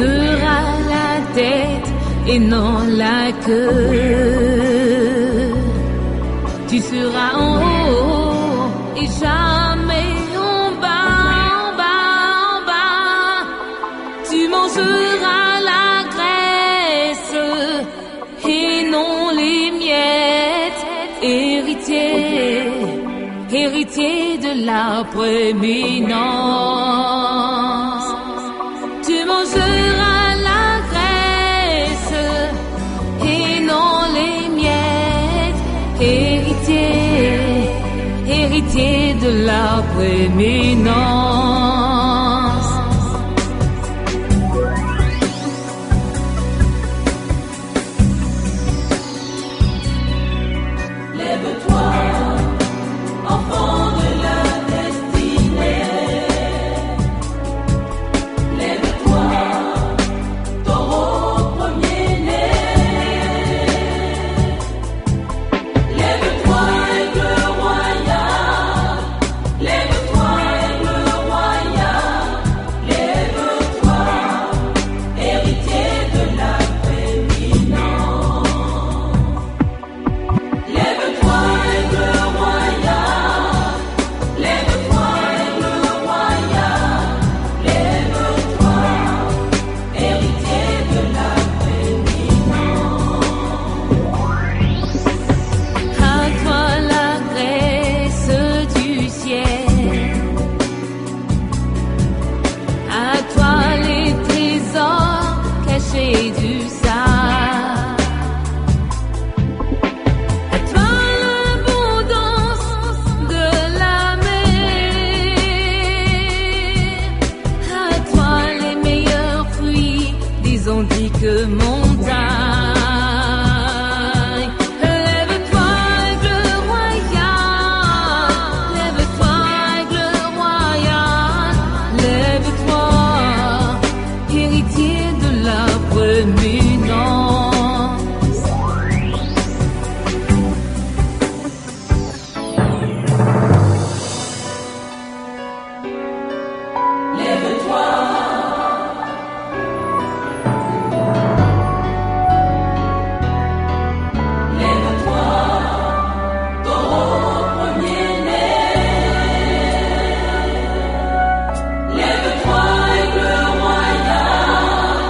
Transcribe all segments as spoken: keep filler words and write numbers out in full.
seras la tête et non la queue. Tu seras en haut et jamais en bas, en bas, en bas. Tu mangeras la graisse et non les miettes. Héritier, héritier de la prééminence. Tu mangeras la graisse et non les miettes. Héritier, héritier de la prééminence. Lève-toi, enfant de la destinée. Lève-toi, taureau premier-né. Lève-toi, aigle royal. Lève-toi, aigle royal. Lève-toi, héritier de la prééminence. Lève-toi, aigle royal. Lève-toi, aigle royal. Lève-toi, héritier de la prééminence. À toi la grâce du ciel, à toi les trésors cachés du sable, à toi l'abondance de la mer, à toi les meilleurs fruits des antiques montagnes. Lève-toi, aigle royal. Lève-toi, aigle royal. Lève-toi, héritier de la prééminence. Lève-toi, lève-toi, taureau premier-né. Lève-toi, aigle royal.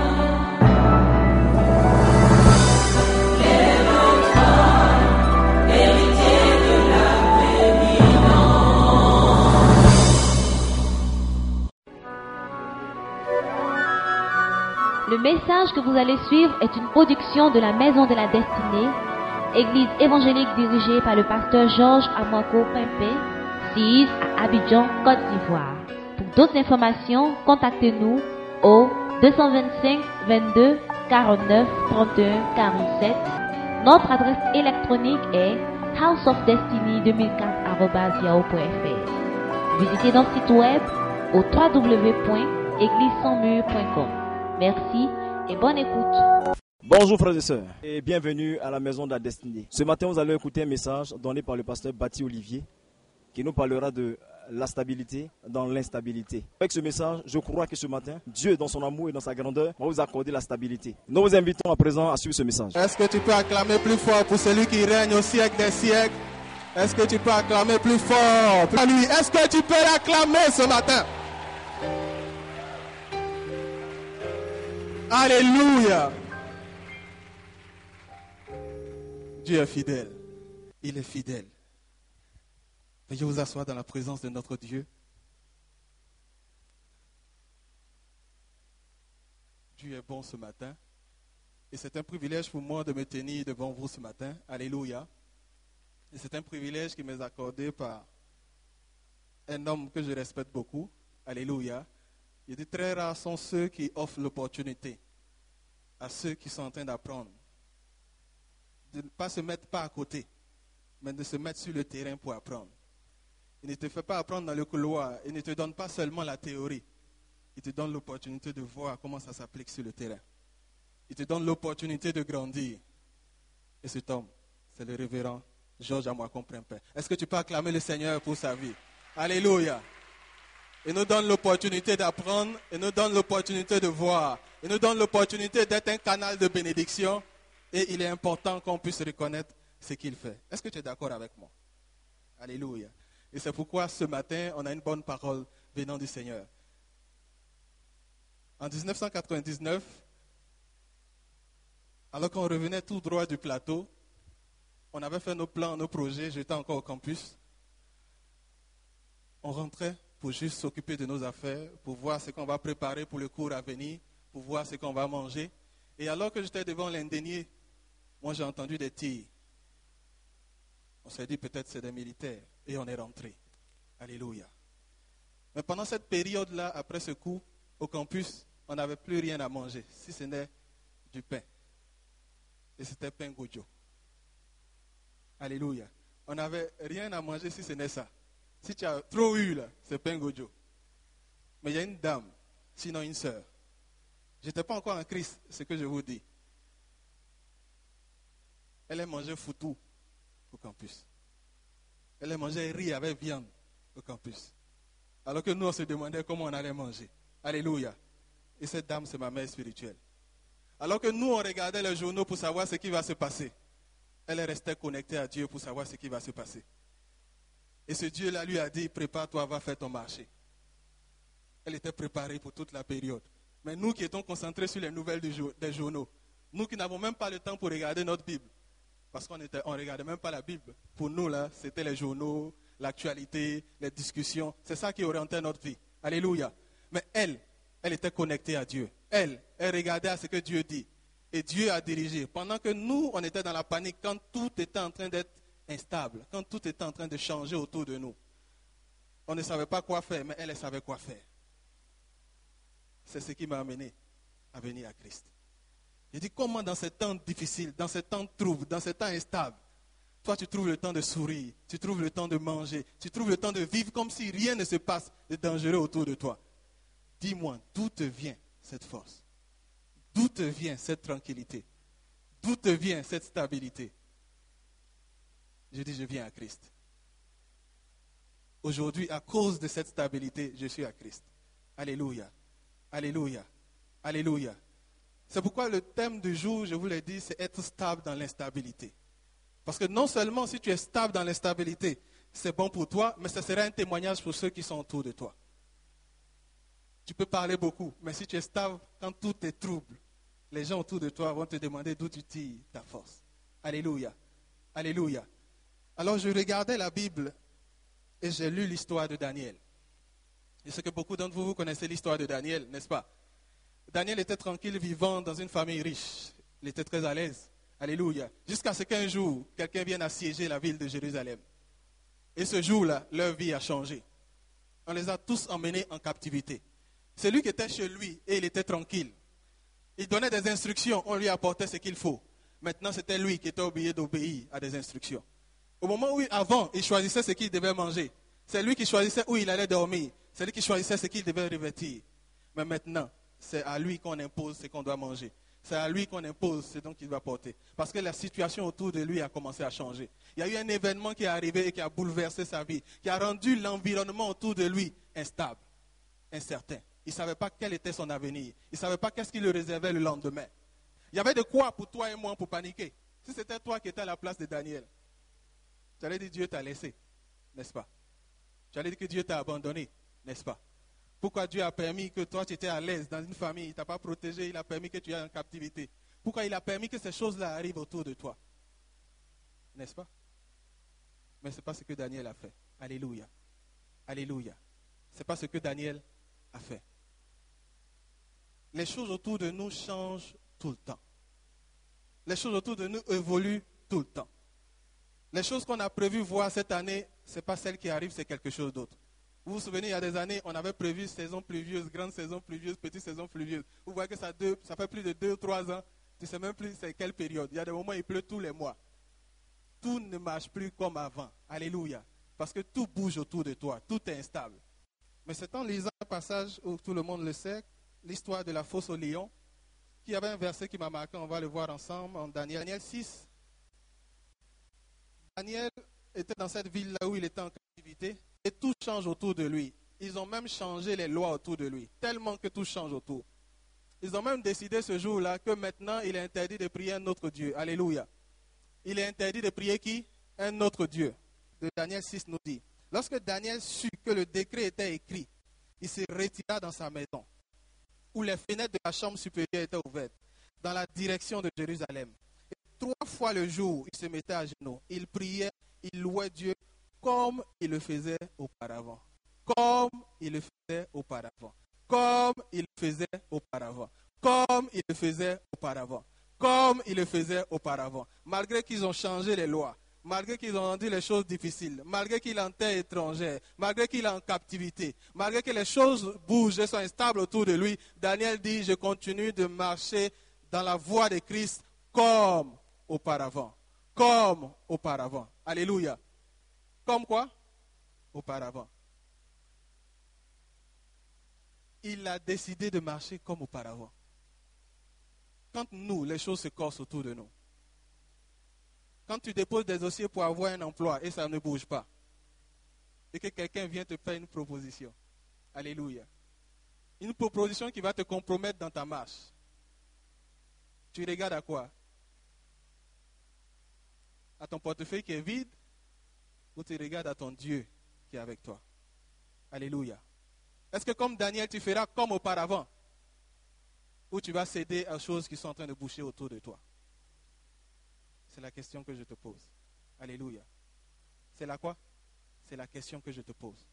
Lève-toi, héritier de la prééminence. Le message que vous allez suivre est une production de la Maison de la Destinée, église évangélique dirigée par le pasteur Georges Amwako Pimpé, sise à Abidjan, Côte d'Ivoire. Pour d'autres informations, contactez-nous au deux cent vingt-cinq vingt-deux quarante-neuf trente et un quarante-sept. Notre adresse électronique est house of destiny deux mille quatre arobase yahoo point f r. Visitez notre site web au w w w point église sans mur point com. Merci et bonne écoute. Bonjour frères et sœurs et bienvenue à la Maison de la Destinée. Ce matin, vous allez écouter un message donné par le pasteur Bati Olivier qui nous parlera de la stabilité dans l'instabilité. Avec ce message, je crois que ce matin, Dieu, dans son amour et dans sa grandeur, va vous accorder la stabilité. Nous vous invitons à présent à suivre ce message. Est-ce que tu peux acclamer plus fort pour celui qui règne au siècle des siècles? Est-ce que tu peux acclamer plus fort pour lui? Est-ce que tu peux l'acclamer ce matin? Alléluia. Dieu est fidèle. Il est fidèle. Veuillez vous asseoir dans la présence de notre Dieu. Dieu est bon ce matin. Et c'est un privilège pour moi de me tenir devant vous ce matin. Alléluia. Et c'est un privilège qui m'est accordé par un homme que je respecte beaucoup. Alléluia. Il dit très rares sont ceux qui offrent l'opportunité à ceux qui sont en train d'apprendre. De ne pas se mettre pas à côté, mais de se mettre sur le terrain pour apprendre. Il ne te fait pas apprendre dans le couloir. Il ne te donne pas seulement la théorie. Il te donne l'opportunité de voir comment ça s'applique sur le terrain. Il te donne l'opportunité de grandir. Et cet homme, c'est le révérend Georges Amwako Pimpé. Est-ce que tu peux acclamer le Seigneur pour sa vie? Alléluia. Il nous donne l'opportunité d'apprendre, il nous donne l'opportunité de voir, il nous donne l'opportunité d'être un canal de bénédiction et il est important qu'on puisse reconnaître ce qu'il fait. Est-ce que tu es d'accord avec moi? Alléluia. Et c'est pourquoi ce matin, on a une bonne parole venant du Seigneur. En dix-neuf cent quatre-vingt-dix-neuf, alors qu'on revenait tout droit du plateau, on avait fait nos plans, nos projets, j'étais encore au campus. On rentrait pour juste s'occuper de nos affaires, pour voir ce qu'on va préparer pour le cours à venir, pour voir ce qu'on va manger. Et alors que j'étais devant l'indénié, moi j'ai entendu des tirs. On s'est dit peut-être c'est des militaires. Et on est rentré. Alléluia. Mais pendant cette période-là, après ce coup, au campus, on n'avait plus rien à manger, si ce n'est du pain. Et c'était pain gojo. Alléluia. On n'avait rien à manger si ce n'est ça. Si tu as trop eu là, c'est pain gojo. Mais il y a une dame, sinon une sœur. Je n'étais pas encore en Christ, ce que je vous dis. Elle a mangé foutou au campus. Elle a mangé riz avec viande au campus. Alors que nous, on se demandait comment on allait manger. Alléluia. Et cette dame, c'est ma mère spirituelle. Alors que nous, on regardait les journaux pour savoir ce qui va se passer. Elle est restée connectée à Dieu pour savoir ce qui va se passer. Et ce Dieu-là lui a dit, prépare-toi, va faire ton marché. Elle était préparée pour toute la période. Mais nous qui étions concentrés sur les nouvelles des journaux, nous qui n'avons même pas le temps pour regarder notre Bible, parce qu'on ne regardait même pas la Bible. Pour nous, là, c'était les journaux, l'actualité, les discussions. C'est ça qui orientait notre vie. Alléluia. Mais elle, elle était connectée à Dieu. Elle, elle regardait à ce que Dieu dit. Et Dieu a dirigé. Pendant que nous, on était dans la panique, quand tout était en train d'être instable, quand tout était en train de changer autour de nous. On ne savait pas quoi faire, mais elle, elle savait quoi faire. C'est ce qui m'a amené à venir à Christ. J'ai dit, comment dans ces temps difficiles, dans ces temps troubles, dans ces temps instables, toi tu trouves le temps de sourire, tu trouves le temps de manger, tu trouves le temps de vivre comme si rien ne se passe de dangereux autour de toi. Dis-moi, d'où te vient cette force? D'où te vient cette tranquillité? D'où te vient cette stabilité? Je dis, je viens à Christ. Aujourd'hui, à cause de cette stabilité, je suis à Christ. Alléluia. Alléluia. Alléluia. C'est pourquoi le thème du jour, je vous l'ai dit, c'est être stable dans l'instabilité. Parce que non seulement si tu es stable dans l'instabilité, c'est bon pour toi, mais ce sera un témoignage pour ceux qui sont autour de toi. Tu peux parler beaucoup, mais si tu es stable, quand tout est trouble, les gens autour de toi vont te demander d'où tu tires ta force. Alléluia. Alléluia. Alors je regardais la Bible et j'ai lu l'histoire de Daniel. Je sais que beaucoup d'entre vous, vous connaissez l'histoire de Daniel, n'est-ce pas? Daniel était tranquille, vivant dans une famille riche. Il était très à l'aise. Alléluia. Jusqu'à ce qu'un jour, quelqu'un vienne assiéger la ville de Jérusalem. Et ce jour-là, leur vie a changé. On les a tous emmenés en captivité. Celui qui était chez lui et il était tranquille. Il donnait des instructions, on lui apportait ce qu'il faut. Maintenant, c'était lui qui était obligé d'obéir à des instructions. Au moment où, avant, il choisissait ce qu'il devait manger. C'est lui qui choisissait où il allait dormir. C'est lui qui choisissait ce qu'il devait revêtir. Mais maintenant, c'est à lui qu'on impose ce qu'on doit manger. C'est à lui qu'on impose ce dont il doit porter. Parce que la situation autour de lui a commencé à changer. Il y a eu un événement qui est arrivé et qui a bouleversé sa vie, qui a rendu l'environnement autour de lui instable, incertain. Il ne savait pas quel était son avenir. Il ne savait pas qu'est-ce qui le réservait le lendemain. Il y avait de quoi pour toi et moi pour paniquer. Si c'était toi qui étais à la place de Daniel, tu allais dire Dieu t'a laissé, n'est-ce pas? Tu allais dire que Dieu t'a abandonné, n'est-ce pas? Pourquoi Dieu a permis que toi tu étais à l'aise dans une famille, il ne t'a pas protégé, il a permis que tu aies en captivité? Pourquoi il a permis que ces choses-là arrivent autour de toi? N'est-ce pas? Mais ce n'est pas ce que Daniel a fait. Alléluia. Alléluia. Ce n'est pas ce que Daniel a fait. Les choses autour de nous changent tout le temps. Les choses autour de nous évoluent tout le temps. Les choses qu'on a prévu voir cette année, ce n'est pas celles qui arrivent, c'est quelque chose d'autre. Vous vous souvenez, il y a des années, on avait prévu saison pluvieuse, grande saison pluvieuse, petite saison pluvieuse. Vous voyez que ça, deux, ça fait plus de deux ou trois ans, tu ne sais même plus c'est quelle période. Il y a des moments où il pleut tous les mois. Tout ne marche plus comme avant. Alléluia. Parce que tout bouge autour de toi, tout est instable. Mais c'est en lisant un passage où tout le monde le sait, l'histoire de la fosse au lion, qui avait un verset qui m'a marqué, on va le voir ensemble, en Daniel, Daniel six. Daniel était dans cette ville là où il était en captivité et tout change autour de lui. ils ont même changé les lois autour de lui, tellement que tout change autour. Ils ont même décidé ce jour-là que maintenant, il est interdit de prier un autre Dieu. Alléluia. Il est interdit de prier qui? Un autre Dieu. De Daniel six nous dit. Lorsque Daniel sut que le décret était écrit, il se retira dans sa maison, où les fenêtres de la chambre supérieure étaient ouvertes, dans la direction de Jérusalem. Et trois fois le jour, il se mettait à genoux. Il priait, il louait Dieu comme il le faisait auparavant. Comme il le faisait auparavant. Comme il le faisait auparavant. Comme il le faisait auparavant. Comme il le faisait auparavant. Malgré qu'ils ont changé les lois, malgré qu'ils ont rendu les choses difficiles, malgré qu'il est en terre étrangère, malgré qu'il est en captivité, malgré que les choses bougent et sont instables autour de lui, Daniel dit, je continue de marcher dans la voie de Christ comme auparavant. Comme auparavant. Alléluia. Comme quoi? Auparavant. Il a décidé de marcher comme auparavant. Quand nous, les choses se corsent autour de nous, quand tu déposes des dossiers pour avoir un emploi et ça ne bouge pas, et que quelqu'un vient te faire une proposition, alléluia, une proposition qui va te compromettre dans ta marche, tu regardes à quoi? À ton portefeuille qui est vide, ou tu regardes à ton Dieu qui est avec toi? Alléluia. Est-ce que comme Daniel, tu feras comme auparavant? Ou tu vas céder aux choses qui sont en train de boucher autour de toi? C'est la question que je te pose. Alléluia. C'est la quoi? C'est la question que je te pose.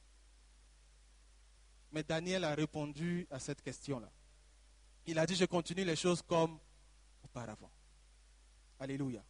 Mais Daniel a répondu à cette question-là. Il a dit, je continue les choses comme auparavant. Alléluia.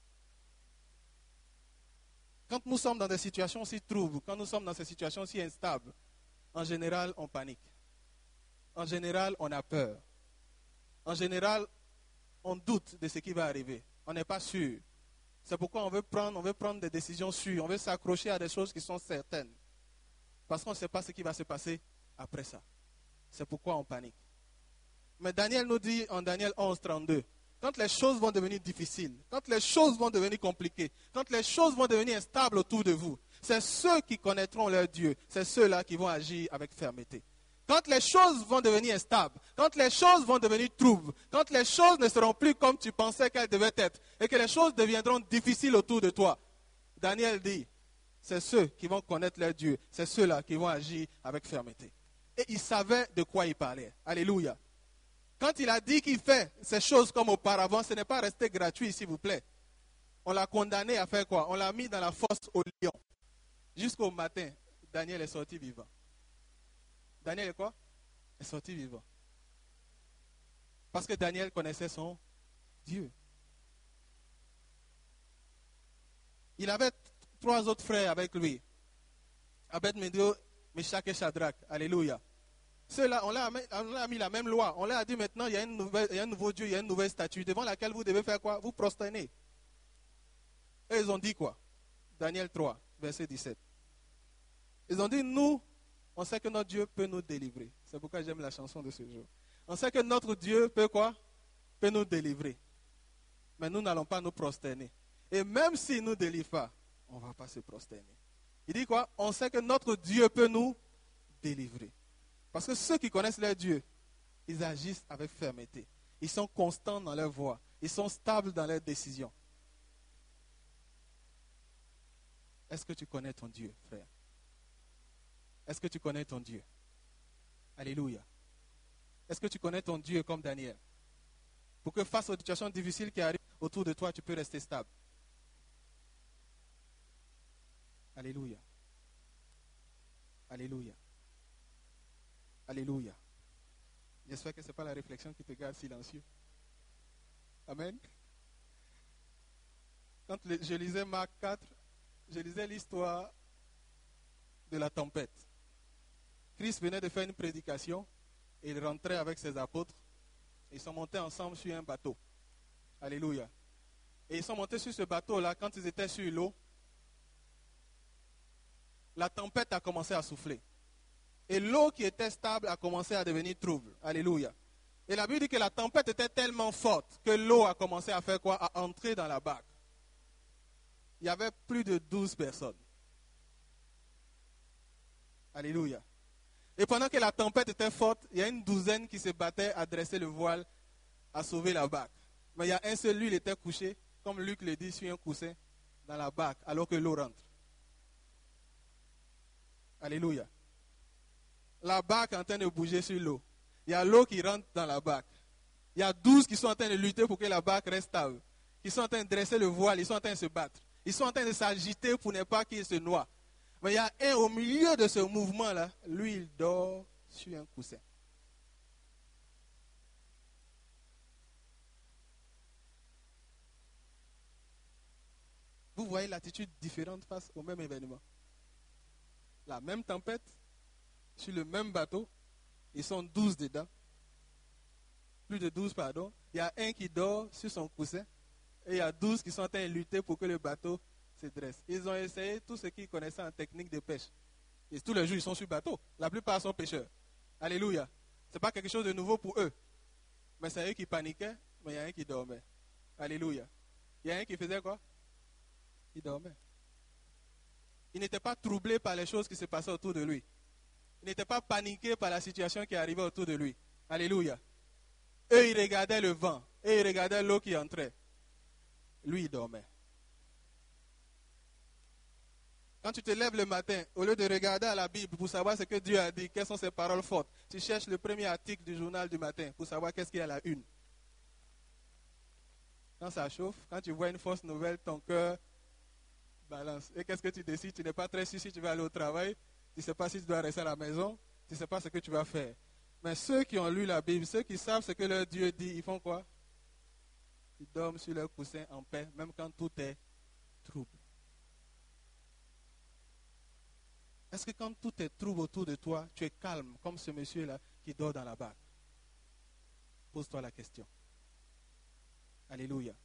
Quand nous sommes dans des situations si troubles, quand nous sommes dans ces situations si instables, en général, on panique. En général, on a peur. En général, on doute de ce qui va arriver. On n'est pas sûr. C'est pourquoi on veut prendre, on veut prendre des décisions sûres. On veut s'accrocher à des choses qui sont certaines. Parce qu'on ne sait pas ce qui va se passer après ça. C'est pourquoi on panique. Mais Daniel nous dit en Daniel onze, trente-deux, quand les choses vont devenir difficiles, quand les choses vont devenir compliquées, quand les choses vont devenir instables autour de vous, c'est ceux qui connaîtront leur Dieu, c'est ceux-là qui vont agir avec fermeté. Quand les choses vont devenir instables, quand les choses vont devenir troubles, quand les choses ne seront plus comme tu pensais qu'elles devaient être, et que les choses deviendront difficiles autour de toi, Daniel dit, c'est ceux qui vont connaître leur Dieu, c'est ceux-là qui vont agir avec fermeté. Et il savait de quoi il parlait. Alléluia. Quand il a dit qu'il fait ces choses comme auparavant, ce n'est pas resté gratuit, s'il vous plaît. On l'a condamné à faire quoi? On l'a mis dans la fosse au lion. Jusqu'au matin, Daniel est sorti vivant. Daniel est quoi? Est sorti vivant. Parce que Daniel connaissait son Dieu. Il avait trois autres frères avec lui. Abed-Négo, Meshach et Shadrach. Alléluia. Ceux-là, on leur a mis la même loi. On leur a dit maintenant, il y a, une nouvelle, il y a un nouveau Dieu, il y a une nouvelle statue devant laquelle vous devez faire quoi? Vous prosterner. Et ils ont dit quoi? Daniel trois, verset dix-sept. Ils ont dit, nous, on sait que notre Dieu peut nous délivrer. C'est pourquoi j'aime la chanson de ce jour. On sait que notre Dieu peut quoi? Peut nous délivrer. Mais nous n'allons pas nous prosterner. Et même s'il ne nous délivre pas, on ne va pas se prosterner. Il dit quoi? On sait que notre Dieu peut nous délivrer. Parce que ceux qui connaissent leur Dieu, ils agissent avec fermeté. Ils sont constants dans leur voie. Ils sont stables dans leurs décisions. Est-ce que tu connais ton Dieu, frère? Est-ce que tu connais ton Dieu? Alléluia. Est-ce que tu connais ton Dieu comme Daniel? Pour que face aux situations difficiles qui arrivent autour de toi, tu peux rester stable. Alléluia. Alléluia. Alléluia. J'espère que ce n'est pas la réflexion qui te garde silencieux. Amen. Quand je lisais Marc quatre, je lisais l'histoire de la tempête. Christ venait de faire une prédication et il rentrait avec ses apôtres. Ils sont montés ensemble sur un bateau. Alléluia. Et ils sont montés sur ce bateau-là. Quand ils étaient sur l'eau, la tempête a commencé à souffler. Et l'eau qui était stable a commencé à devenir trouble. Alléluia. Et la Bible dit que la tempête était tellement forte que l'eau a commencé à faire quoi? À entrer dans la barque. Il y avait plus de douze personnes. Alléluia. Et pendant que la tempête était forte, il y a une douzaine qui se battaient à dresser le voile, à sauver la barque. Mais il y a un seul, lui, il était couché, comme Luc le dit, sur un coussin, dans la barque, alors que l'eau rentre. Alléluia. La barque est en train de bouger sur l'eau. Il y a l'eau qui rentre dans la barque. Il y a douze qui sont en train de lutter pour que la barque reste stable. Ils sont en train de dresser le voile, ils sont en train de se battre. Ils sont en train de s'agiter pour ne pas qu'il se noie. Mais il y a un au milieu de ce mouvement-là, lui, il dort sur un coussin. Vous voyez l'attitude différente face au même événement. La même tempête, sur le même bateau, ils sont douze dedans. Plus de douze, pardon. Il y a un qui dort sur son coussin et il y a douze qui sont en train de lutter pour que le bateau se dresse. Ils ont essayé tout ce qu'ils connaissaient en technique de pêche. Et tous les jours, ils sont sur le bateau. La plupart sont pêcheurs. Alléluia. Ce n'est pas quelque chose de nouveau pour eux. Mais c'est eux qui paniquaient, mais il y a un qui dormait. Alléluia. Il y a un qui faisait quoi? Il dormait. Il n'était pas troublé par les choses qui se passaient autour de lui. Il n'était pas paniqué par la situation qui arrivait autour de lui. Alléluia. Eux, ils regardaient le vent. Et ils regardaient l'eau qui entrait. Lui, il dormait. Quand tu te lèves le matin, au lieu de regarder à la Bible pour savoir ce que Dieu a dit, quelles sont ses paroles fortes, tu cherches le premier article du journal du matin pour savoir qu'est-ce qu'il y a à la une. Quand ça chauffe, quand tu vois une fausse nouvelle, ton cœur balance. Et qu'est-ce que tu décides? Tu n'es pas très sûr si tu vas aller au travail, tu ne sais pas si tu dois rester à la maison, tu ne sais pas ce que tu vas faire. Mais ceux qui ont lu la Bible, ceux qui savent ce que leur Dieu dit, ils font quoi? Ils dorment sur leur coussin en paix, même quand tout est trouble. Est-ce que quand tout est trouble autour de toi, tu es calme, comme ce monsieur-là qui dort dans la barque? Pose-toi la question. Alléluia.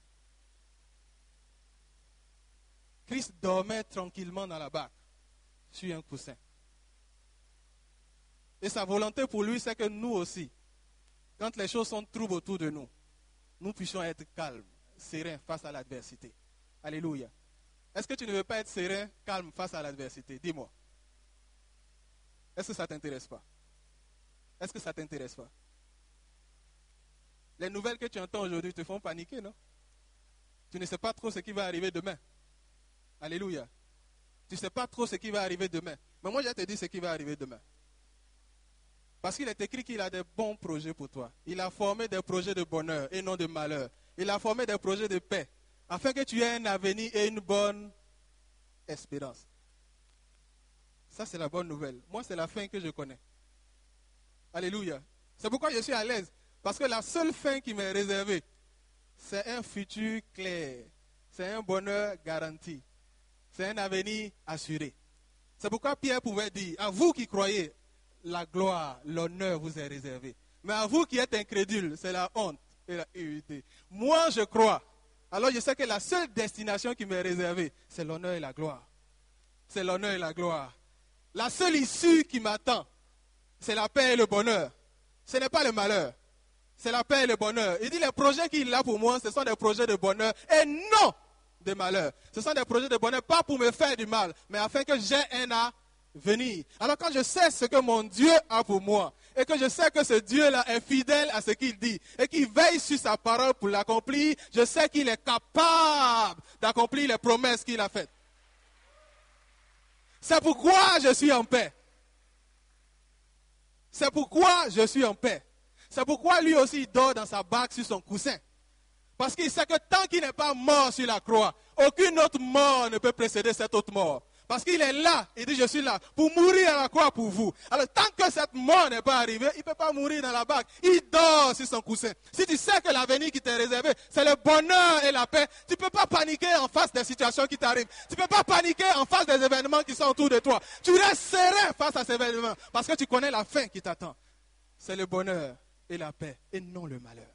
Christ dormait tranquillement dans la barque, sur un coussin. Et sa volonté pour lui, c'est que nous aussi, quand les choses sont troubles autour de nous, nous puissions être calmes, sereins face à l'adversité. Alléluia. Est-ce que tu ne veux pas être serein, calme face à l'adversité? Dis-moi. Est-ce que ça ne t'intéresse pas? Est-ce que ça ne t'intéresse pas? Les nouvelles que tu entends aujourd'hui te font paniquer, non? Tu ne sais pas trop ce qui va arriver demain. Alléluia. Tu ne sais pas trop ce qui va arriver demain. Mais moi, je te dis ce qui va arriver demain. Parce qu'il est écrit qu'il a des bons projets pour toi. Il a formé des projets de bonheur et non de malheur. Il a formé des projets de paix, afin que tu aies un avenir et une bonne espérance. Ça, c'est la bonne nouvelle. Moi, c'est la fin que je connais. Alléluia. C'est pourquoi je suis à l'aise. Parce que la seule fin qui m'est réservée, c'est un futur clair. C'est un bonheur garanti. C'est un avenir assuré. C'est pourquoi Pierre pouvait dire, à vous qui croyez, la gloire, l'honneur vous est réservé. Mais à vous qui êtes incrédules, c'est la honte et la humilité. Moi, je crois. Alors je sais que la seule destination qui m'est réservée, c'est l'honneur et la gloire. C'est l'honneur et la gloire. La seule issue qui m'attend, c'est la paix et le bonheur. Ce n'est pas le malheur. C'est la paix et le bonheur. Il dit les projets qu'il a pour moi, ce sont des projets de bonheur et non de malheur. Ce sont des projets de bonheur, pas pour me faire du mal, mais afin que j'ai un avenir. Alors quand je sais ce que mon Dieu a pour moi, et que je sais que ce Dieu-là est fidèle à ce qu'il dit, et qu'il veille sur sa parole pour l'accomplir, je sais qu'il est capable d'accomplir les promesses qu'il a faites. C'est pourquoi je suis en paix. C'est pourquoi je suis en paix. C'est pourquoi lui aussi il dort dans sa barque sur son coussin. Parce qu'il sait que tant qu'il n'est pas mort sur la croix, aucune autre mort ne peut précéder cette autre mort. Parce qu'il est là, il dit je suis là, pour mourir à la croix pour vous. Alors tant que cette mort n'est pas arrivée, il ne peut pas mourir dans la barque. Il dort sur son coussin. Si tu sais que l'avenir qui t'est réservé, c'est le bonheur et la paix, tu ne peux pas paniquer en face des situations qui t'arrivent. Tu ne peux pas paniquer en face des événements qui sont autour de toi. Tu restes serein face à ces événements, parce que tu connais la fin qui t'attend. C'est le bonheur et la paix, et non le malheur.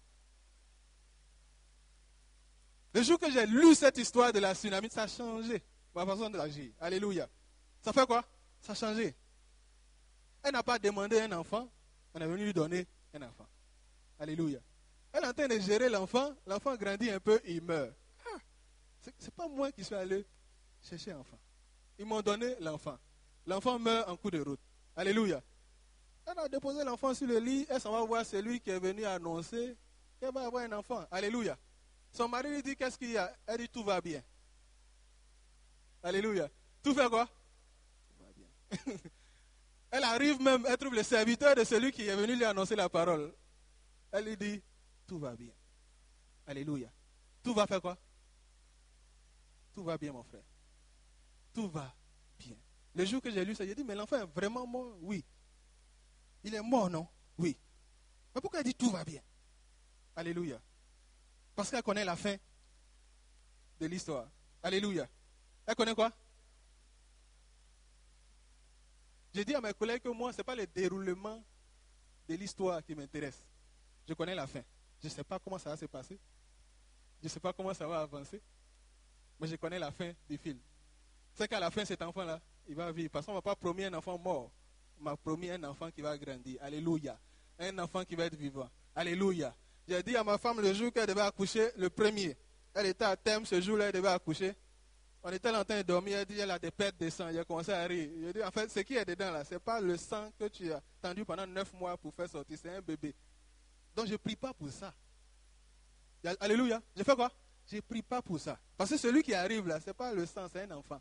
Le jour que j'ai lu cette histoire de la tsunami, ça a changé ma façon d'agir. Alléluia. Ça fait quoi? Ça a changé. Elle n'a pas demandé un enfant, on est venu lui donner un enfant. Alléluia. Elle est en train de gérer l'enfant, l'enfant grandit un peu, il meurt. Ah, ce n'est pas moi qui suis allé chercher l'enfant. Ils m'ont donné l'enfant. L'enfant meurt en cours de route. Alléluia. Elle a déposé l'enfant sur le lit, elle s'en va voir celui qui est venu annoncer qu'elle va avoir un enfant. Alléluia. Son mari lui dit, qu'est-ce qu'il y a? Elle dit, tout va bien. Alléluia. Tout fait quoi? Tout va bien. Elle arrive même, elle trouve le serviteur de celui qui est venu lui annoncer la parole. Elle lui dit, tout va bien. Alléluia. Tout va faire quoi? Tout va bien, mon frère. Tout va bien. Le jour que j'ai lu ça, j'ai dit, mais l'enfant est vraiment mort? Oui. Il est mort, non? Oui. Mais pourquoi elle dit tout va bien? Alléluia. Parce qu'elle connaît la fin de l'histoire. Alléluia. Elle connaît quoi? J'ai dit à mes collègues que moi, ce n'est pas le déroulement de l'histoire qui m'intéresse. Je connais la fin. Je ne sais pas comment ça va se passer. Je ne sais pas comment ça va avancer. Mais je connais la fin du film. C'est qu'à la fin, cet enfant-là, il va vivre. Parce qu'on ne m'a pas promis un enfant mort. On m'a promis un enfant qui va grandir. Alléluia. Un enfant qui va être vivant. Alléluia. J'ai dit à ma femme le jour qu'elle devait accoucher, le premier. Elle était à terme ce jour-là, elle devait accoucher. On était en train de dormir, elle dit elle a des pertes de sang. J'ai commencé à rire. J'ai dit en fait, ce qui est dedans là, ce n'est pas le sang que tu as tendu pendant neuf mois pour faire sortir, c'est un bébé. Donc je ne prie pas pour ça. Alléluia. Je fais quoi? Je ne prie pas pour ça. Parce que celui qui arrive là, ce n'est pas le sang, c'est un enfant.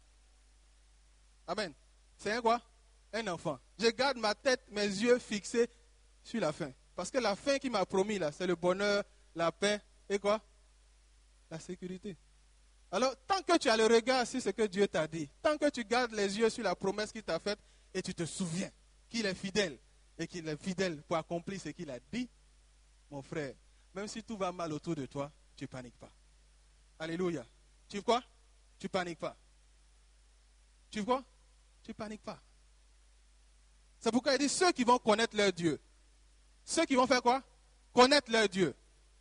Amen. C'est un quoi? Un enfant. Je garde ma tête, mes yeux fixés sur la fin. Parce que la fin qu'il m'a promis là, c'est le bonheur, la paix et quoi? La sécurité. Alors, tant que tu as le regard sur ce que Dieu t'a dit, tant que tu gardes les yeux sur la promesse qu'il t'a faite et tu te souviens qu'il est fidèle et qu'il est fidèle pour accomplir ce qu'il a dit, mon frère, même si tout va mal autour de toi, tu ne paniques pas. Alléluia. Tu quoi? Tu ne paniques pas. Tu quoi? Tu ne paniques pas. C'est pourquoi il dit ceux qui vont connaître leur Dieu. Ceux qui vont faire quoi? Connaître leur Dieu.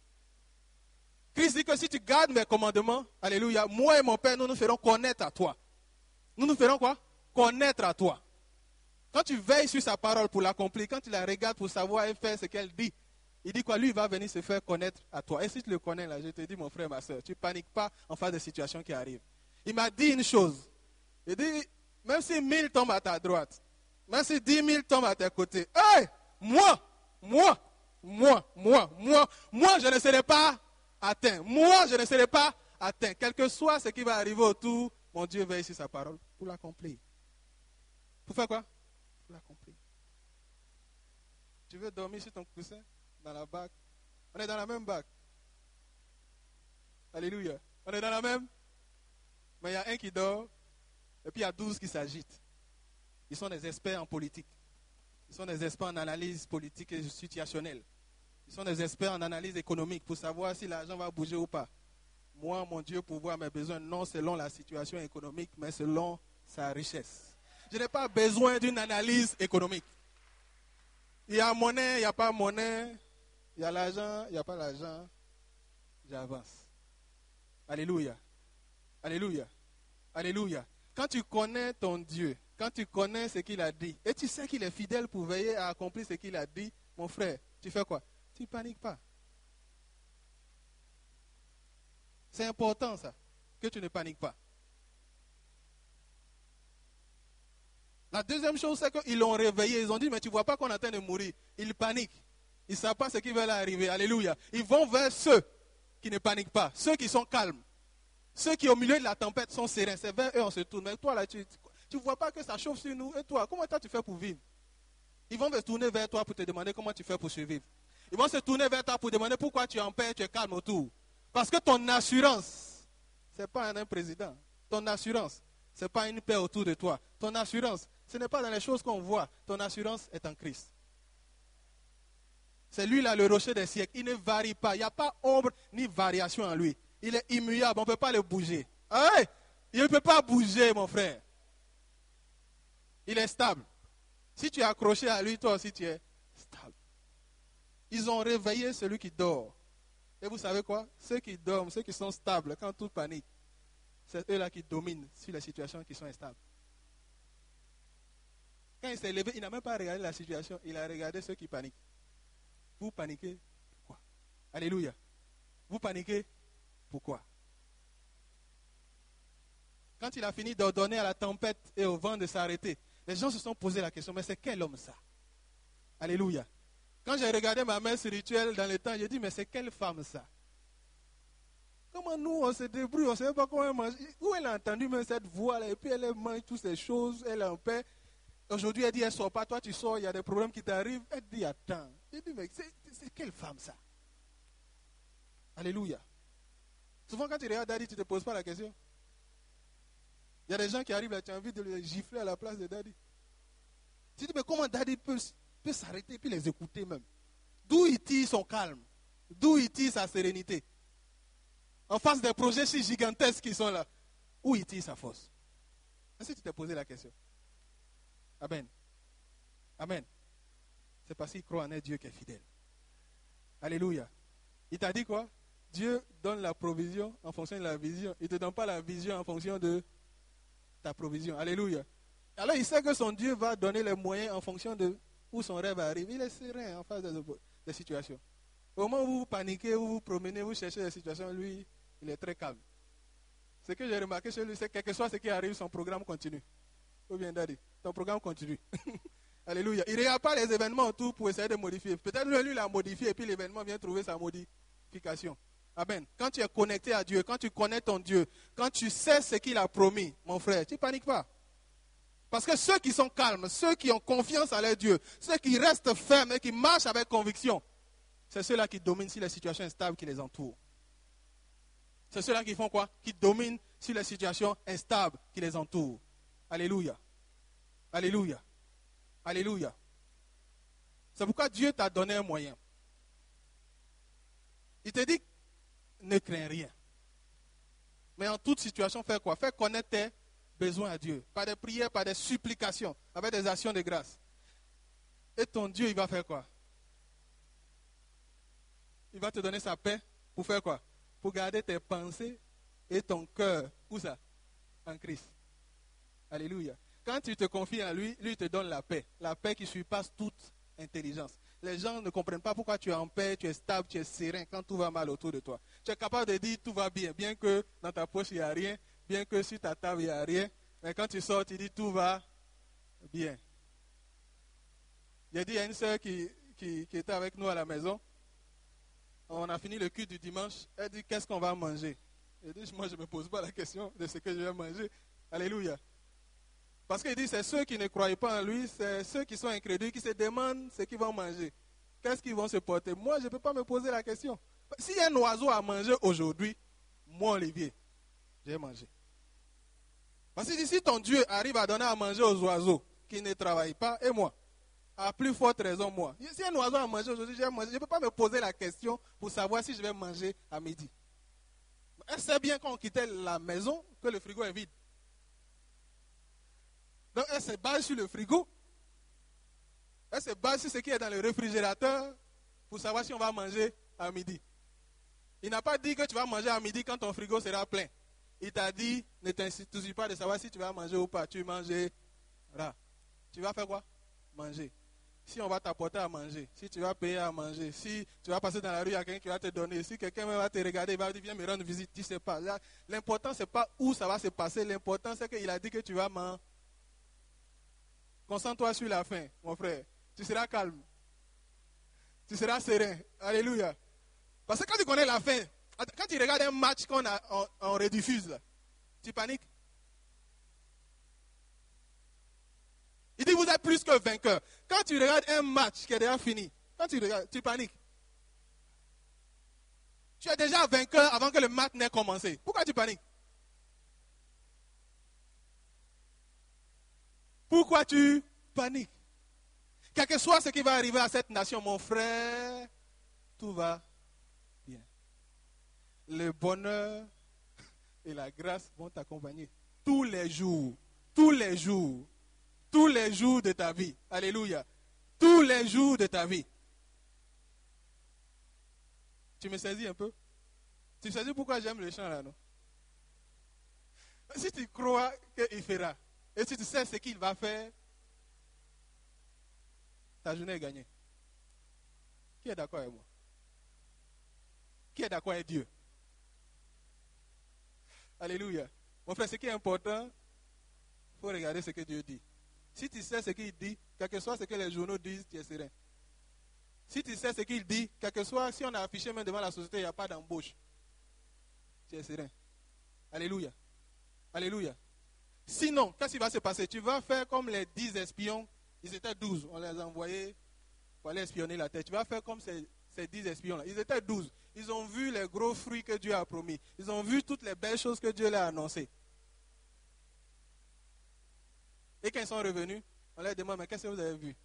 Christ dit que si tu gardes mes commandements, alléluia, moi et mon Père, nous nous ferons connaître à toi. Nous nous ferons quoi? Connaître à toi. Quand tu veilles sur sa parole pour l'accomplir, quand tu la regardes pour savoir et faire ce qu'elle dit, il dit quoi? Lui, il va venir se faire connaître à toi. Et si tu le connais là, je te dis, mon frère, ma soeur, tu ne paniques pas en face des situations qui arrivent. Il m'a dit une chose. Il dit, même si mille tombent à ta droite, même si dix mille tombent à tes côtés, hey, moi, moi, moi, moi, moi, moi, je ne serai pas atteint. Moi, je ne serai pas atteint. Quel que soit ce qui va arriver autour, mon Dieu veille sur sa parole pour l'accomplir. Pour faire quoi? Pour l'accomplir. Tu veux dormir sur ton coussin, dans la bague? On est dans la même bague. Alléluia. On est dans la même. Mais il y a un qui dort, et puis il y a douze qui s'agitent. Ils sont des experts en politique. Ils sont des experts en analyse politique et situationnelle. Ils sont des experts en analyse économique pour savoir si l'argent va bouger ou pas. Moi, mon Dieu, pour voir mes besoins, non selon la situation économique, mais selon sa richesse. Je n'ai pas besoin d'une analyse économique. Il y a monnaie, il n'y a pas monnaie. Il y a l'argent, il n'y a pas l'argent. J'avance. Alléluia. Alléluia. Alléluia. Quand tu connais ton Dieu, quand tu connais ce qu'il a dit, et tu sais qu'il est fidèle pour veiller à accomplir ce qu'il a dit, mon frère, tu fais quoi? Tu ne paniques pas. C'est important ça, que tu ne paniques pas. La deuxième chose, c'est qu'ils l'ont réveillé. Ils ont dit, mais tu ne vois pas qu'on est en train de mourir. Ils paniquent. Ils ne savent pas ce qui va leur arriver. Alléluia. Ils vont vers ceux qui ne paniquent pas, ceux qui sont calmes. Ceux qui au milieu de la tempête sont sereins. C'est vers eux on se tourne. Mais toi là, tu ne vois pas que ça chauffe sur nous. Et toi, comment toi tu fais pour vivre? Ils vont se tourner vers toi pour te demander comment tu fais pour survivre. Ils vont se tourner vers toi pour demander pourquoi tu es en paix, tu es calme autour. Parce que ton assurance, ce n'est pas un président. Ton assurance, ce n'est pas une paix autour de toi. Ton assurance, ce n'est pas dans les choses qu'on voit. Ton assurance est en Christ. C'est lui là le rocher des siècles. Il ne varie pas. Il n'y a pas ombre ni variation en lui. Il est immuable. On ne peut pas le bouger. Hey, il ne peut pas bouger, mon frère. Il est stable. Si tu es accroché à lui, toi aussi tu es stable. Ils ont réveillé celui qui dort. Et vous savez quoi? Ceux qui dorment, ceux qui sont stables, quand tout panique, c'est eux là qui dominent sur les situations qui sont instables. Quand il s'est levé, il n'a même pas regardé la situation, il a regardé ceux qui paniquent. Vous paniquez pourquoi? Alléluia. Vous paniquez pourquoi? Quand il a fini d'ordonner à la tempête et au vent de s'arrêter, les gens se sont posé la question, mais c'est quel homme ça? Alléluia. Quand j'ai regardé ma mère spirituelle dans le temps, j'ai dit, mais c'est quelle femme ça? Comment nous, on se débrouille, on ne sait pas comment elle mange. Où elle a entendu même cette voix-là, et puis elle mange toutes ces choses, elle est en paix. Aujourd'hui, elle dit, elle ne sort pas, toi tu sors, il y a des problèmes qui t'arrivent. Elle dit, attends. J'ai dit, mais c'est, c'est quelle femme ça? Alléluia. Souvent, quand tu regardes Daddy, tu ne te poses pas la question. Il y a des gens qui arrivent là, tu as envie de les gifler à la place de Daddy. Tu te dis, mais comment Daddy peut, peut s'arrêter et puis les écouter même? D'où il tire son calme? D'où il tire sa sérénité? En face des projets si gigantesques qui sont là, où il tire sa force? Est-ce que tu t'es posé la question? Amen. Amen. C'est parce qu'il croit en un Dieu qui est fidèle. Alléluia. Il t'a dit quoi? Dieu donne la provision en fonction de la vision. Il ne te donne pas la vision en fonction de ta provision. Alléluia. Alors il sait que son Dieu va donner les moyens en fonction de où son rêve arrive. Il est serein en face des, des situations. Au moment où vous paniquez, où vous vous promenez, vous cherchez des situations, lui, il est très calme. Ce que j'ai remarqué chez lui, c'est que quel que soit ce qui arrive, son programme continue. Ou bien, Daddy, ton programme continue. Alléluia. Il ne regarde pas les événements autour pour essayer de modifier. Peut-être lui, il a modifié et puis l'événement vient trouver sa modification. Amen. Quand tu es connecté à Dieu, quand tu connais ton Dieu, quand tu sais ce qu'il a promis, mon frère, tu ne paniques pas. Parce que ceux qui sont calmes, ceux qui ont confiance en leur Dieu, ceux qui restent fermes et qui marchent avec conviction, c'est ceux-là qui dominent sur les situations instables qui les entourent. C'est ceux-là qui font quoi? Qui dominent sur les situations instables qui les entourent. Alléluia. Alléluia. Alléluia. C'est pourquoi Dieu t'a donné un moyen. Il te dit, ne crains rien. Mais en toute situation, fais quoi? Fais connaître tes besoins à Dieu. Par des prières, par des supplications, avec des actions de grâce. Et ton Dieu, il va faire quoi? Il va te donner sa paix pour faire quoi? Pour garder tes pensées et ton cœur. Où ça? En Christ. Alléluia. Quand tu te confies en lui, lui te donne la paix. La paix qui surpasse toute intelligence. Les gens ne comprennent pas pourquoi tu es en paix, tu es stable, tu es serein quand tout va mal autour de toi. Tu es capable de dire tout va bien, bien que dans ta poche il n'y a rien, bien que sur ta table il n'y a rien. Mais quand tu sors, tu dis tout va bien. J'ai dit à une soeur qui, qui, qui était avec nous à la maison, on a fini le culte du dimanche, elle dit qu'est-ce qu'on va manger? J'ai dit moi je ne me pose pas la question de ce que je vais manger. Alléluia. Parce qu'il dit c'est ceux qui ne croient pas en lui, c'est ceux qui sont incrédules qui se demandent ce qu'ils vont manger. Qu'est-ce qu'ils vont se porter? Moi je ne peux pas me poser la question. S'il y a un oiseau à manger aujourd'hui, moi Olivier, j'ai mangé. Parce que si ton Dieu arrive à donner à manger aux oiseaux qui ne travaillent pas, et moi, à plus forte raison, moi. Si un oiseau a mangé aujourd'hui, j'ai mangé. Je ne peux pas me poser la question pour savoir si je vais manger à midi. Elle sait bien quand on quittait la maison que le frigo est vide. Donc elle se base sur le frigo. Elle se base sur ce qui est dans le réfrigérateur pour savoir si on va manger à midi. Il n'a pas dit que tu vas manger à midi quand ton frigo sera plein. Il t'a dit, ne t'insuffit pas de savoir si tu vas manger ou pas. Tu mangeras. Tu vas faire quoi? Manger. Si on va t'apporter à manger, si tu vas payer à manger, si tu vas passer dans la rue, il y a quelqu'un qui va te donner, si quelqu'un va te regarder, il va dire viens me rendre visite, tu ne sais pas. L'important, ce n'est pas où ça va se passer, l'important, c'est qu'il a dit que tu vas manger. Concentre-toi sur la fin, mon frère. Tu seras calme. Tu seras serein. Alléluia. Parce que quand tu connais la fin, quand tu regardes un match qu'on a, on, on rediffuse, là, tu paniques. Il dit vous êtes plus que vainqueur. Quand tu regardes un match qui est déjà fini, quand tu regardes, tu paniques. Tu es déjà vainqueur avant que le match n'ait commencé. Pourquoi tu paniques? Pourquoi tu paniques? Quel que soit ce qui va arriver à cette nation, mon frère, tout va bien. Le bonheur et la grâce vont t'accompagner tous les jours, tous les jours. Tous les jours de ta vie. Alléluia. Tous les jours de ta vie. Tu me saisis un peu? Tu saisis pourquoi j'aime le chant là, non? Si tu crois qu'il fera, et si tu sais ce qu'il va faire, ta journée est gagnée. Qui est d'accord avec moi? Qui est d'accord avec Dieu? Alléluia. Mon frère, ce qui est important, il faut regarder ce que Dieu dit. Si tu sais ce qu'il dit, quel que soit ce que les journaux disent, tu es serein. Si tu sais ce qu'il dit, quel que soit, si on a affiché même devant la société, il n'y a pas d'embauche. Tu es serein. Alléluia. Alléluia. Sinon, qu'est-ce qui va se passer? Tu vas faire comme les dix espions. Ils étaient douze. On les a envoyés pour aller espionner la terre. Tu vas faire comme ces, ces dix espions-là. Ils étaient douze. Ils ont vu les gros fruits que Dieu a promis. Ils ont vu toutes les belles choses que Dieu leur a annoncées. Et quand ils sont revenus, on leur demande, mais qu'est-ce que vous avez vu?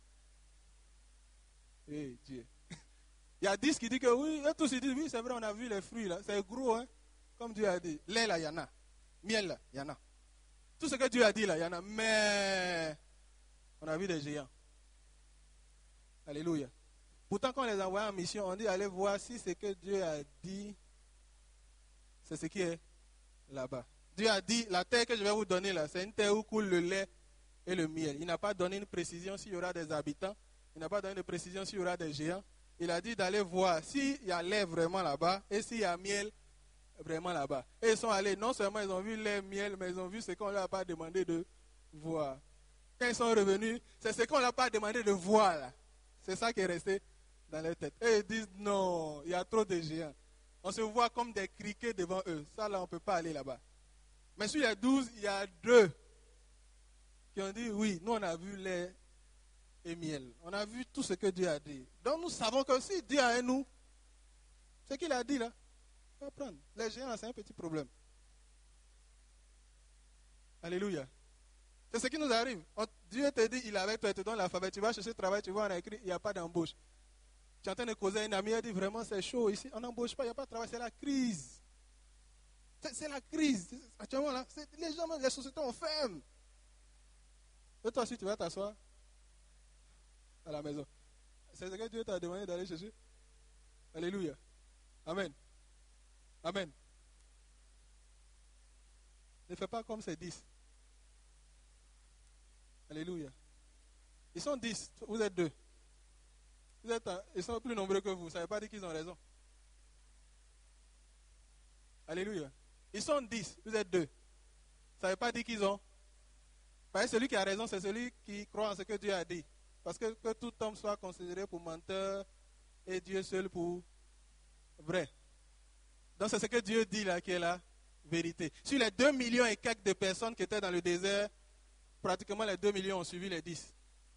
Eh Dieu. Il y a dix qui disent que oui, et tous ils disent, oui, c'est vrai, on a vu les fruits là. C'est gros, hein. Comme Dieu a dit. Lait là, il y en a. Miel là, il y en a. Tout ce que Dieu a dit là, il y en a. Mais on a vu des géants. Alléluia. Pourtant, quand on les a envoyés en mission, on dit, allez voir si ce que Dieu a dit, c'est ce qui est là-bas. Dieu a dit, la terre que je vais vous donner là, c'est une terre où coule le lait et le miel. Il n'a pas donné une précision s'il y aura des habitants. Il n'a pas donné de précision s'il y aura des géants. Il a dit d'aller voir s'il y a lait vraiment là-bas et s'il y a miel vraiment là-bas. Et ils sont allés, non seulement ils ont vu lait, miel, mais ils ont vu ce qu'on ne leur a pas demandé de voir. Quand ils sont revenus, c'est ce qu'on ne leur a pas demandé de voir là. C'est ça qui est resté dans leur tête. Et ils disent, non, il y a trop de géants. On se voit comme des criquets devant eux. Ça là, on ne peut pas aller là-bas. Mais sur les douze, il y a deux qui ont dit, oui, nous on a vu lait et miel. On a vu tout ce que Dieu a dit. Donc nous savons que si Dieu a un nous, ce qu'il a dit là, on va prendre. Les géants, c'est un petit problème. Alléluia. C'est ce qui nous arrive. On, Dieu te dit, il est avec toi, il te donne l'alphabet. Tu vas chercher le travail, tu vois, on a écrit, il n'y a pas d'embauche. Tu es en train de causer à une amie, elle dit, vraiment c'est chaud ici, on n'embauche pas, il n'y a pas de travail, c'est la crise. C'est, c'est la crise. Actuellement là, c'est, les gens, les sociétés, on ferme. Et toi aussi, tu vas t'asseoir à la maison. C'est ce que Dieu t'a demandé d'aller chercher. Alléluia. Amen. Amen. Ne fais pas comme ces dix. Alléluia. Ils sont dix, vous êtes deux. Vous êtes, ils sont plus nombreux que vous. Ça ne veut pas dire qu'ils ont raison. Alléluia. Ils sont dix, vous êtes deux. Ça ne veut pas dire qu'ils ont. Parce que celui qui a raison, c'est celui qui croit en ce que Dieu a dit. Parce que, que tout homme soit considéré pour menteur et Dieu seul pour vrai. Donc c'est ce que Dieu dit là qui est la vérité. Sur les deux millions et quelques de personnes qui étaient dans le désert, pratiquement les deux millions ont suivi les dix.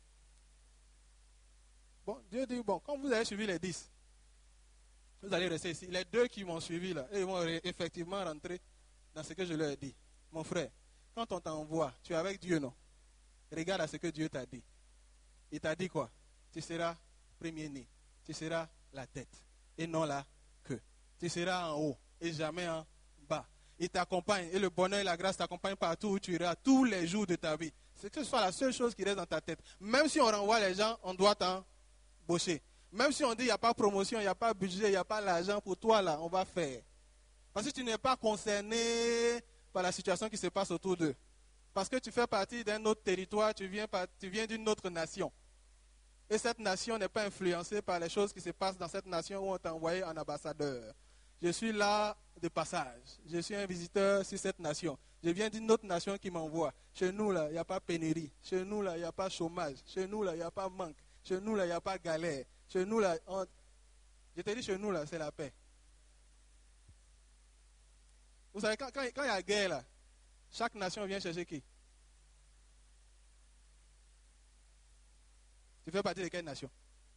Bon, Dieu dit, bon, quand vous avez suivi les dix, vous allez rester ici. Les deux qui m'ont suivi là, ils vont effectivement rentrer dans ce que je leur ai dit. Mon frère, quand on t'envoie, tu es avec Dieu, non? Regarde à ce que Dieu t'a dit. Il t'a dit quoi? Tu seras premier-né. Tu seras la tête et non la queue. Tu seras en haut et jamais en bas. Il t'accompagne et le bonheur et la grâce t'accompagnent partout où tu iras, tous les jours de ta vie. C'est que ce soit la seule chose qui reste dans ta tête. Même si on renvoie les gens, on doit t'embaucher. Même si on dit qu'il n'y a pas de promotion, il n'y a pas de budget, il n'y a pas l'argent pour toi là, on va faire. Parce que tu n'es pas concerné par la situation qui se passe autour d'eux. Parce que tu fais partie d'un autre territoire, tu viens, par, tu viens d'une autre nation. Et cette nation n'est pas influencée par les choses qui se passent dans cette nation où on t'a envoyé en ambassadeur. Je suis là de passage. Je suis un visiteur sur cette nation. Je viens d'une autre nation qui m'envoie. Chez nous, là, il n'y a pas pénurie. Chez nous, là, il n'y a pas chômage. Chez nous, là, il n'y a pas manque. Chez nous, là, il n'y a pas galère. Chez nous, là, on... je te dis, chez nous, là, c'est la paix. Vous savez, quand, quand, quand il y a guerre, là, chaque nation vient chercher qui? Tu fais partie de quelle nation?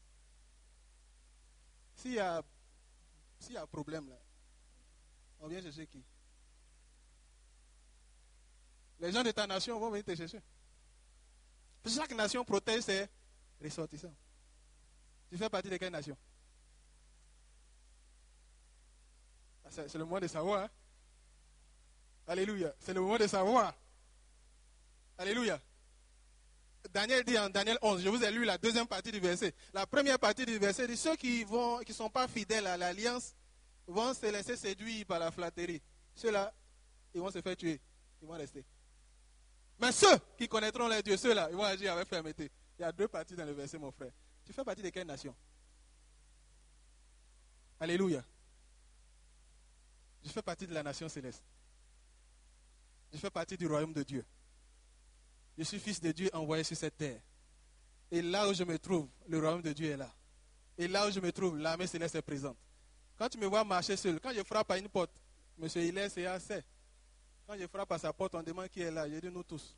S'il y a, s'il y a un problème, là, on vient chercher qui? Les gens de ta nation vont venir te chercher. Chaque nation protège ses ressortissants. Tu fais partie de quelle nation? C'est, c'est le moment de savoir. Hein? Alléluia. C'est le moment de savoir. Alléluia. Daniel dit en Daniel onze, je vous ai lu la deuxième partie du verset. La première partie du verset dit, ceux qui ne qui sont pas fidèles à l'alliance vont se laisser séduire par la flatterie. Ceux-là, ils vont se faire tuer. Ils vont rester. Mais ceux qui connaîtront les dieux, ceux-là, ils vont agir avec fermeté. Il y a deux parties dans le verset, mon frère. Tu fais partie de quelle nation? Alléluia. Je fais partie de la nation céleste. Je fais partie du royaume de Dieu. Je suis fils de Dieu envoyé sur cette terre. Et là où je me trouve, le royaume de Dieu est là. Et là où je me trouve, l'armée céleste est présente. Quand tu me vois marcher seul, quand je frappe à une porte, monsieur Hilaire, c'est assez. Quand je frappe à sa porte, on demande qui est là. Je dis nous tous.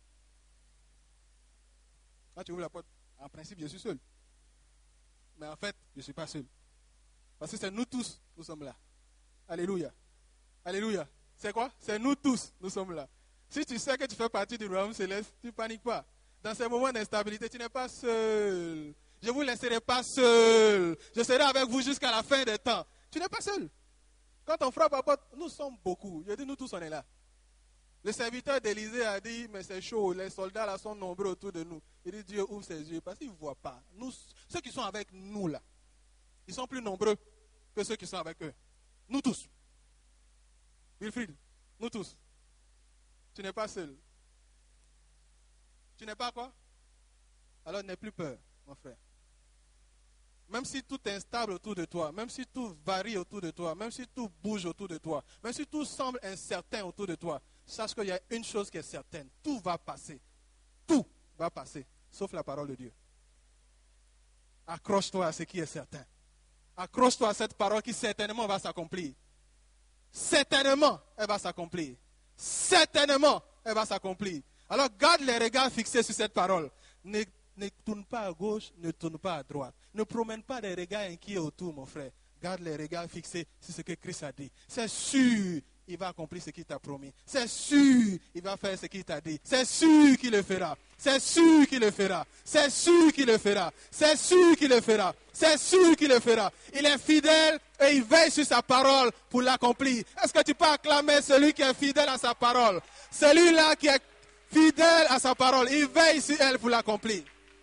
Quand tu ouvres la porte, en principe, je suis seul. Mais en fait, je ne suis pas seul. Parce que c'est nous tous, nous sommes là. Alléluia. Alléluia. C'est quoi? C'est nous tous, nous sommes là. Si tu sais que tu fais partie du royaume céleste, tu ne paniques pas. Dans ces moments d'instabilité, tu n'es pas seul. Je ne vous laisserai pas seul. Je serai avec vous jusqu'à la fin des temps. Tu n'es pas seul. Quand on frappe à la porte, nous sommes beaucoup. Je dis, nous tous, on est là. Le serviteur d'Élysée a dit, mais c'est chaud, les soldats là sont nombreux autour de nous. Il dit, Dieu ouvre ses yeux parce qu'il ne voit pas. Nous, ceux qui sont avec nous là, ils sont plus nombreux que ceux qui sont avec eux. Nous tous. Wilfried, nous tous. Tu n'es pas seul. Tu n'es pas quoi? Alors n'aie plus peur, mon frère. Même si tout est instable autour de toi, même si tout varie autour de toi, même si tout bouge autour de toi, même si tout semble incertain autour de toi, sache qu'il y a une chose qui est certaine. Tout va passer. Tout va passer, sauf la parole de Dieu. Accroche-toi à ce qui est certain. Accroche-toi à cette parole qui certainement va s'accomplir. Certainement, elle va s'accomplir. Certainement, elle va s'accomplir. Alors garde les regards fixés sur cette parole. Ne, ne tourne pas à gauche, ne tourne pas à droite. Ne promène pas des regards inquiets autour, mon frère. Garde les regards fixés sur ce que Christ a dit. C'est sûr, il va accomplir ce qu'il t'a promis. C'est sûr, il va faire ce qu'il t'a dit. C'est sûr qu'il le fera. C'est sûr qu'il le fera. C'est sûr qu'il le fera. C'est sûr qu'il le fera. C'est sûr qu'il le fera. Il est fidèle et il veille sur sa parole pour l'accomplir. Est-ce que tu peux acclamer celui qui est fidèle à sa parole? Celui-là qui est fidèle à sa parole, il veille sur elle pour l'accomplir.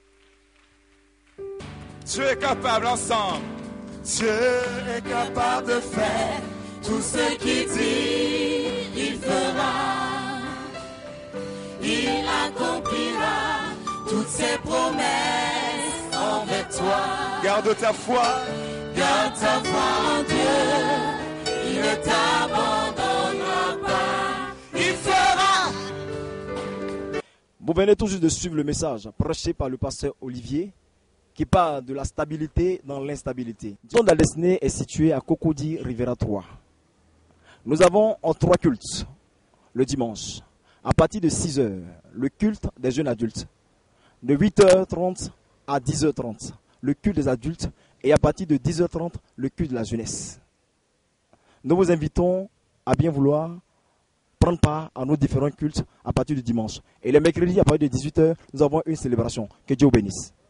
Dieu est capable ensemble. Dieu est capable de faire tout ce qu'il dit, il fera. Il accomplira toutes ses promesses envers toi. Garde ta foi. Garde ta foi en Dieu. Il ne t'abandonnera pas. Il fera. Vous venez tout juste de suivre le message prêché par le pasteur Olivier qui parle de la stabilité dans l'instabilité. Maison de la Destinée est située à Cocody, Rivera trois. Nous avons en trois cultes le dimanche. À partir de six heures, le culte des jeunes adultes. De huit heures trente à dix heures trente, le culte des adultes. Et à partir de dix heures trente, le culte de la jeunesse. Nous vous invitons à bien vouloir prendre part à nos différents cultes à partir du dimanche. Et le mercredi, à partir de dix-huit heures, nous avons une célébration. Que Dieu vous bénisse.